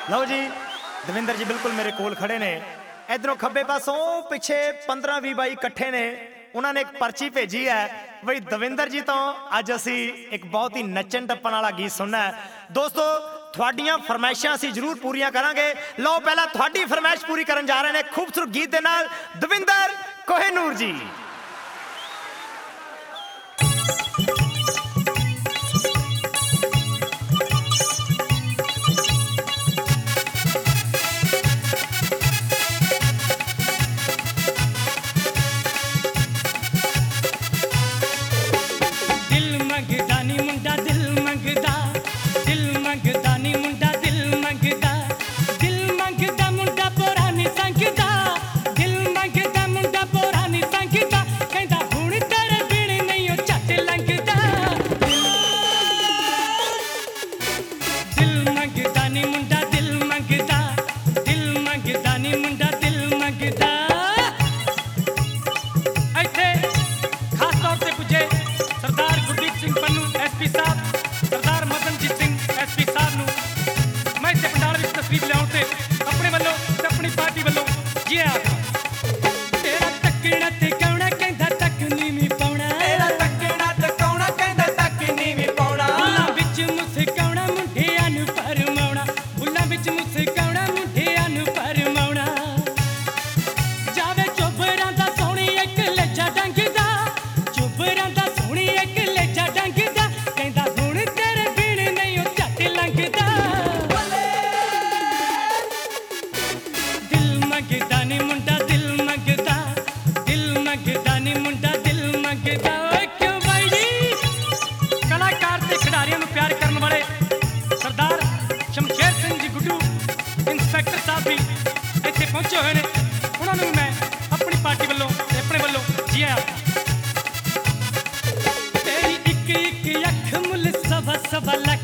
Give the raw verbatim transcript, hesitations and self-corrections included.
ਲਓ ਜੀ ਦਵਿੰਦਰ ਜੀ ਬਿਲਕੁਲ ਮੇਰੇ ਕੋਲ ਖੜੇ ਨੇ। ਇਧਰੋਂ ਖੱਬੇ ਪਾਸੋਂ ਪਿੱਛੇ ਪੰਦਰਾਂ ਵੀਹ ਬਾਈ ਇਕੱਠੇ ਨੇ। ਉਹਨਾਂ ਨੇ ਇੱਕ ਪਰਚੀ ਭੇਜੀ ਹੈ ਬਈ ਦਵਿੰਦਰ ਜੀ ਤੋਂ ਅੱਜ ਅਸੀਂ ਇੱਕ ਬਹੁਤ ਹੀ ਨੱਚਣ ਟੱਪਣ ਵਾਲਾ ਗੀਤ ਸੁਣਨਾ ਹੈ। ਦੋਸਤੋ ਤੁਹਾਡੀਆਂ ਫਰਮਾਇਸ਼ਾਂ ਅਸੀਂ ਜ਼ਰੂਰ ਪੂਰੀਆਂ ਕਰਾਂਗੇ। ਲਓ ਪਹਿਲਾਂ ਤੁਹਾਡੀ ਫਰਮਾਇਸ਼ ਪੂਰੀ ਕਰਨ ਜਾ ਰਹੇ ਨੇ ਖੂਬਸੂਰਤ ਗੀਤ ਦੇ ਨਾਲ ਦਵਿੰਦਰ ਕੋਹਿਨੂਰ ਜੀ। सवा लख